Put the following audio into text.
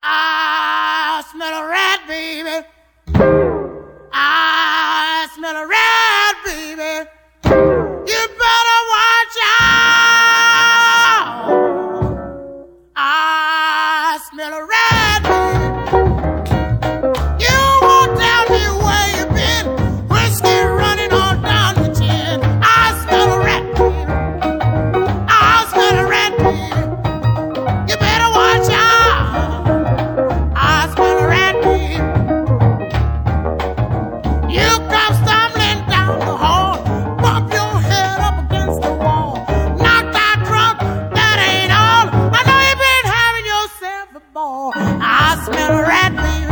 I smell a rat, baby. I smell a rat, baby. You better watch out. I smell a rat, baby. You won't tell me where you been. Whiskey running all down your chin. I smell a rat, baby. I smell a rat, baby. You better watch out. I smell a rat, baby. You come stumbling down the hall, bump your head up against the wall, knocked out drunk, that ain't all. I know you've been having yourself a ball. I smell a rat, baby.